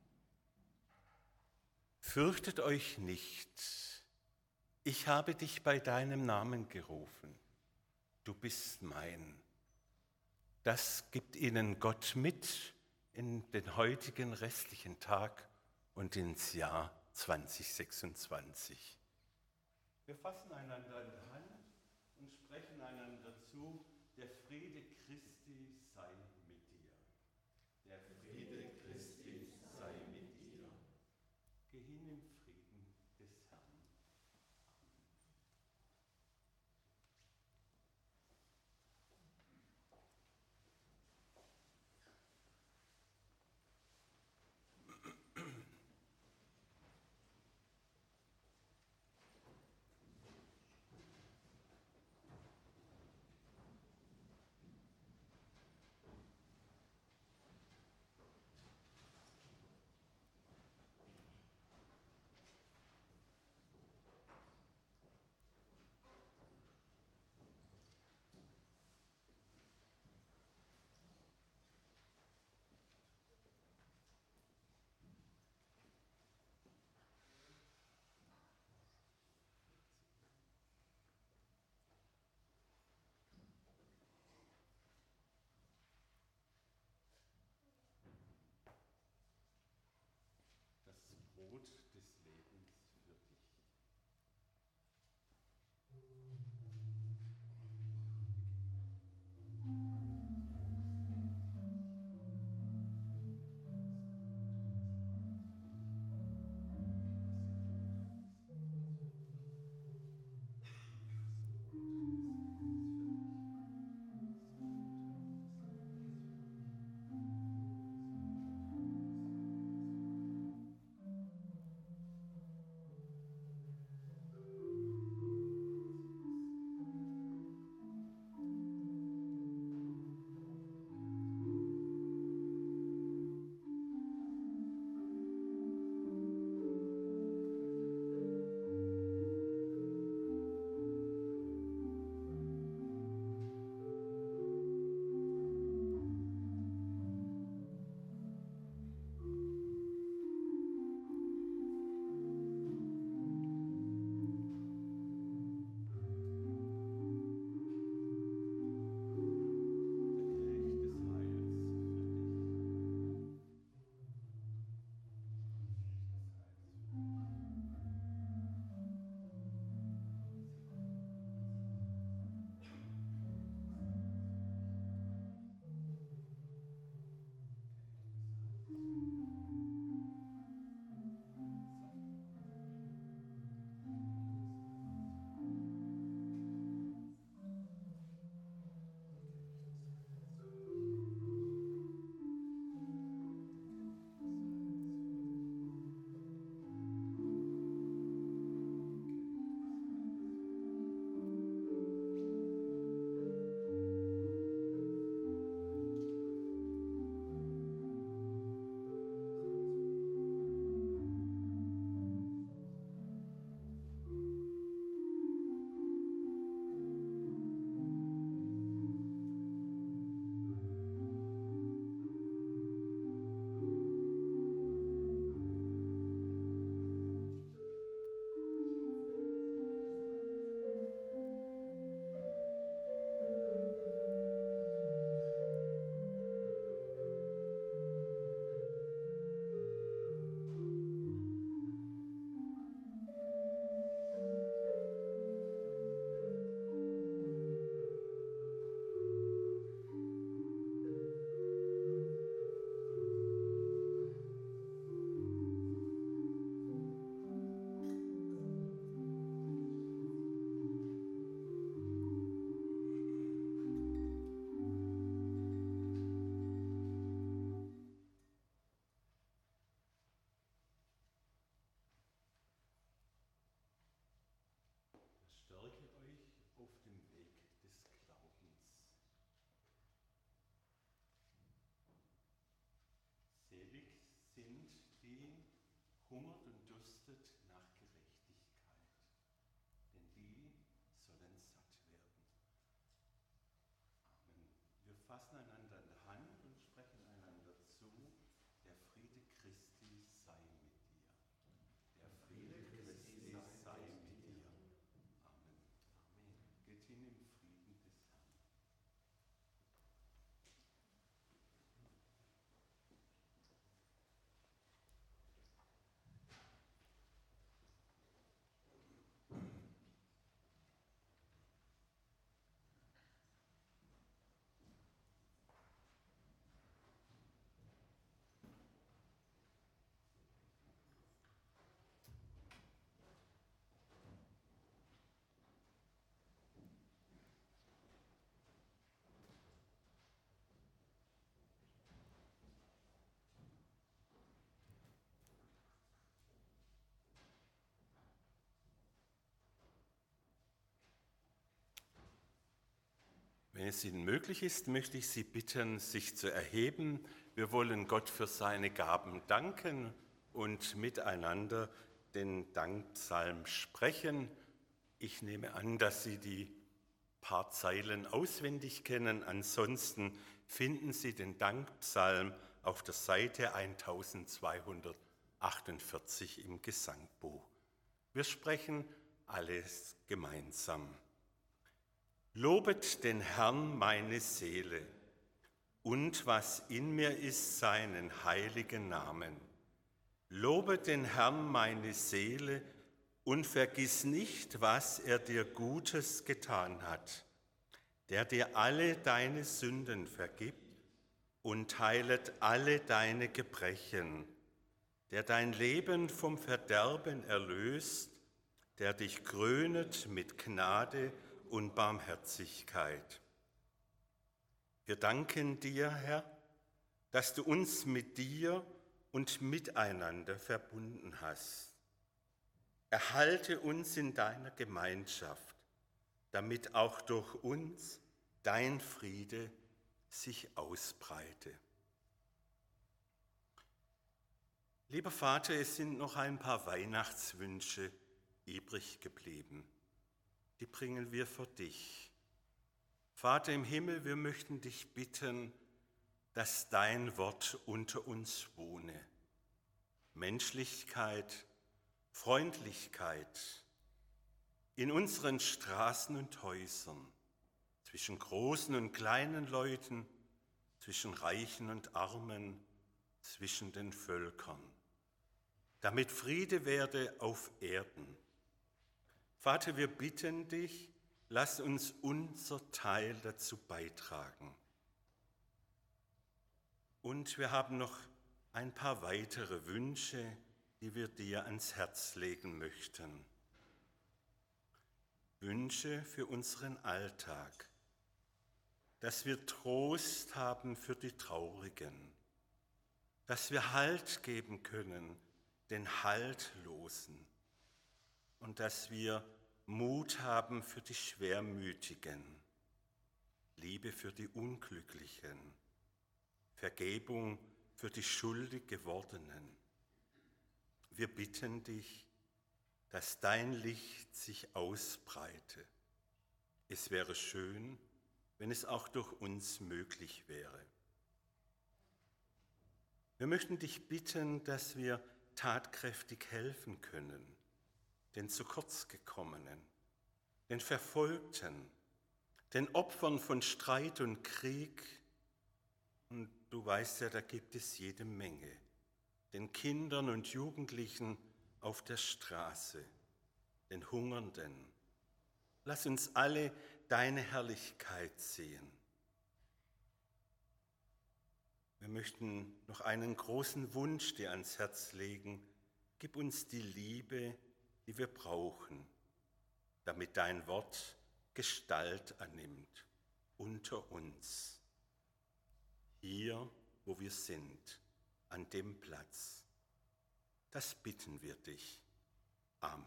A: Fürchtet euch nicht, ich habe dich bei deinem Namen gerufen, du bist mein. Das gibt ihnen Gott mit in den heutigen restlichen Tag und ins Jahr zwanzig sechsundzwanzig. Wir fassen einander in die Hand und sprechen einander zu, der Friede Christi sei mit dir. Der Friede Christi sei mit dir. Geh hin im Frieden des Herrn. Brot des Lebens für dich. Stärke euch auf dem Weg des Glaubens. Selig sind, die hungert und dürstet nach Gerechtigkeit, denn die sollen satt werden. Amen. Wir fassen einander an der Hand und sprechen einander zu, der Friede Christi sei mit dir. Der Friede Christi sei mit dir. Amen. Amen. Geht hin im Frieden des Herrn. Wenn es Ihnen möglich ist, möchte ich Sie bitten, sich zu erheben. Wir wollen Gott für seine Gaben danken und miteinander den Dankpsalm sprechen. Ich nehme an, dass Sie die paar Zeilen auswendig kennen. Ansonsten finden Sie den Dankpsalm auf der Seite eintausendzweihundertachtundvierzig im Gesangbuch. Wir sprechen alles gemeinsam. Lobet den Herrn, meine Seele, und was in mir ist, seinen heiligen Namen. Lobet den Herrn, meine Seele, und vergiss nicht, was er dir Gutes getan hat, der dir alle deine Sünden vergibt und heilet alle deine Gebrechen, der dein Leben vom Verderben erlöst, der dich krönet mit Gnade und Barmherzigkeit. Wir danken dir, Herr, dass du uns mit dir und miteinander verbunden hast. Erhalte uns in deiner Gemeinschaft, damit auch durch uns dein Friede sich ausbreite. Lieber Vater, es sind noch ein paar Weihnachtswünsche übrig geblieben. Die bringen wir vor dich. Vater im Himmel, wir möchten dich bitten, dass dein Wort unter uns wohne. Menschlichkeit, Freundlichkeit in unseren Straßen und Häusern, zwischen großen und kleinen Leuten, zwischen Reichen und Armen, zwischen den Völkern, damit Friede werde auf Erden. Vater, wir bitten dich, lass uns unser Teil dazu beitragen. Und wir haben noch ein paar weitere Wünsche, die wir dir ans Herz legen möchten. Wünsche für unseren Alltag, dass wir Trost haben für die Traurigen, dass wir Halt geben können den Haltlosen und dass wir Mut haben für die Schwermütigen, Liebe für die Unglücklichen, Vergebung für die schuldig Gewordenen. Wir bitten dich, dass dein Licht sich ausbreite. Es wäre schön, wenn es auch durch uns möglich wäre. Wir möchten dich bitten, dass wir tatkräftig helfen können, den zu kurz gekommenen, den Verfolgten, den Opfern von Streit und Krieg. Und du weißt ja, da gibt es jede Menge, den Kindern und Jugendlichen auf der Straße, den Hungernden. Lass uns alle deine Herrlichkeit sehen. Wir möchten noch einen großen Wunsch dir ans Herz legen. Gib uns die Liebe, die wir brauchen, damit dein Wort Gestalt annimmt unter uns, hier, wo wir sind, an dem Platz. Das bitten wir dich. Amen.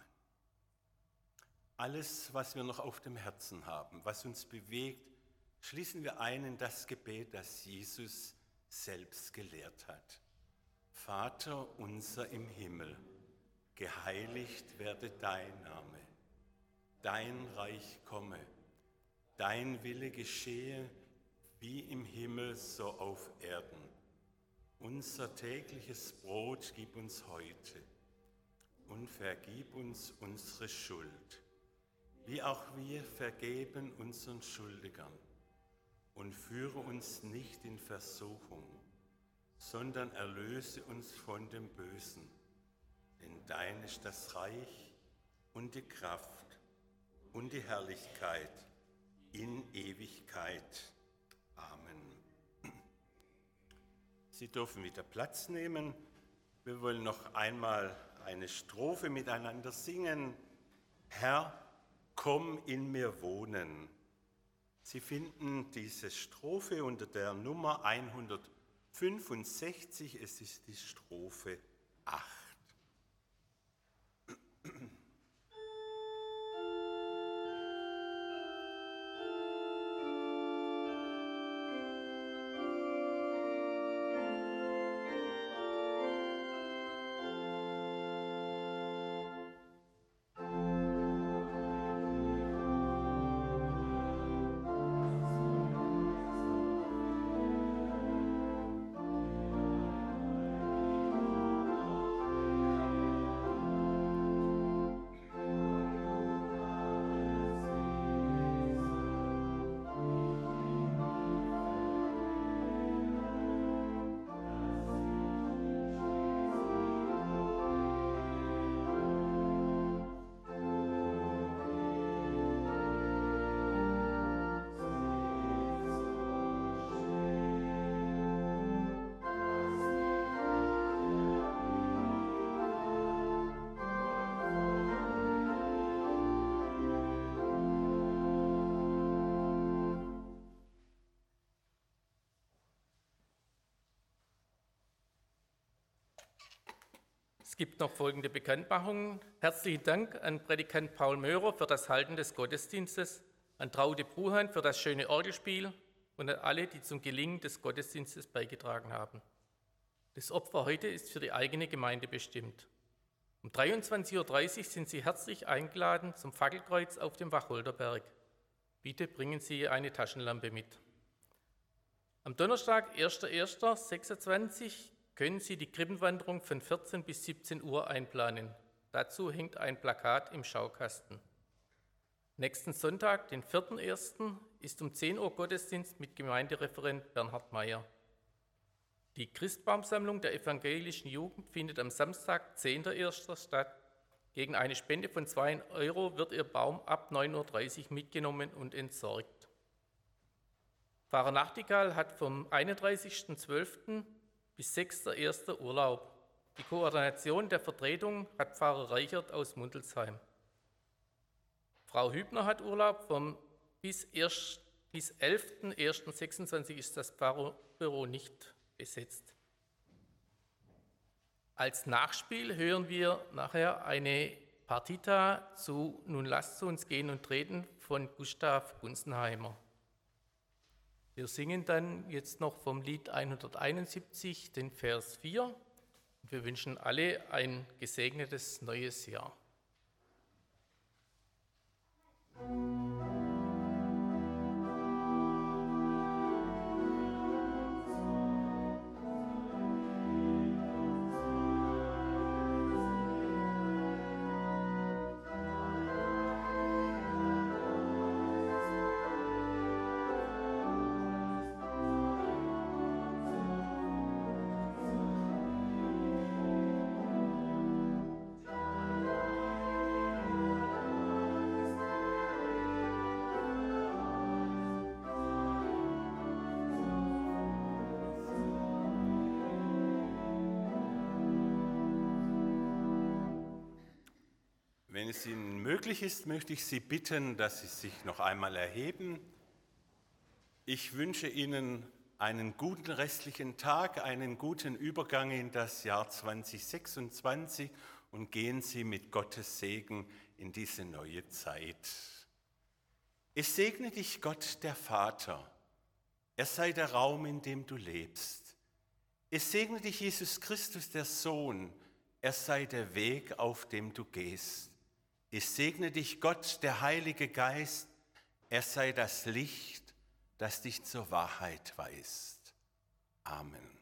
A: Alles, was wir noch auf dem Herzen haben, was uns bewegt, schließen wir ein in das Gebet, das Jesus selbst gelehrt hat. Vater unser im Himmel, geheiligt werde dein Name, dein Reich komme, dein Wille geschehe, wie im Himmel, so auf Erden. Unser tägliches Brot gib uns heute und vergib uns unsere Schuld, wie auch wir vergeben unseren Schuldigern. Und führe uns nicht in Versuchung, sondern erlöse uns von dem Bösen. Denn dein ist das Reich und die Kraft und die Herrlichkeit in Ewigkeit. Amen. Sie dürfen wieder Platz nehmen. Wir wollen noch einmal eine Strophe miteinander singen. Herr, komm in mir wohnen. Sie finden diese Strophe unter der Nummer hundertfünfundsechzig. Es ist die Strophe acht.
B: Es gibt noch folgende Bekanntmachungen. Herzlichen Dank an Prädikant Paul Möhrer für das Halten des Gottesdienstes, an Traude Bruhan für das schöne Orgelspiel und an alle, die zum Gelingen des Gottesdienstes beigetragen haben. Das Opfer heute ist für die eigene Gemeinde bestimmt. Um dreiundzwanzig Uhr dreißig sind Sie herzlich eingeladen zum Fackelkreuz auf dem Wacholderberg. Bitte bringen Sie eine Taschenlampe mit. Am Donnerstag, erster erster sechsundzwanzig, können Sie die Krippenwanderung von vierzehn bis siebzehn Uhr einplanen. Dazu hängt ein Plakat im Schaukasten. Nächsten Sonntag, den vierten ersten, ist um zehn Uhr Gottesdienst mit Gemeindereferent Bernhard Meyer. Die Christbaumsammlung der evangelischen Jugend findet am Samstag, zehnter erster statt. Gegen eine Spende von zwei Euro wird Ihr Baum ab neun Uhr dreißig mitgenommen und entsorgt. Pfarrer Nachtigall hat vom einunddreißigsten zwölften bis sechster erster Urlaub. Die Koordination der Vertretung hat Pfarrer Reichert aus Mundelsheim. Frau Hübner hat Urlaub, vom bis, bis elften ersten sechsundzwanzig ist das Pfarrerbüro nicht besetzt. Als Nachspiel hören wir nachher eine Partita zu Nun lasst uns gehen und treten von Gustav Gunzenheimer. Wir singen dann jetzt noch vom Lied hunderteinundsiebzig den Vers vier. Und wir wünschen alle ein gesegnetes neues Jahr.
A: Wenn es Ihnen möglich ist, möchte ich Sie bitten, dass Sie sich noch einmal erheben. Ich wünsche Ihnen einen guten restlichen Tag, einen guten Übergang in das Jahr zweitausendsechsundzwanzig und gehen Sie mit Gottes Segen in diese neue Zeit. Es segne dich Gott, der Vater. Er sei der Raum, in dem du lebst. Es segne dich Jesus Christus, der Sohn. Er sei der Weg, auf dem du gehst. Es segne dich Gott, der Heilige Geist, er sei das Licht, das dich zur Wahrheit weist. Amen.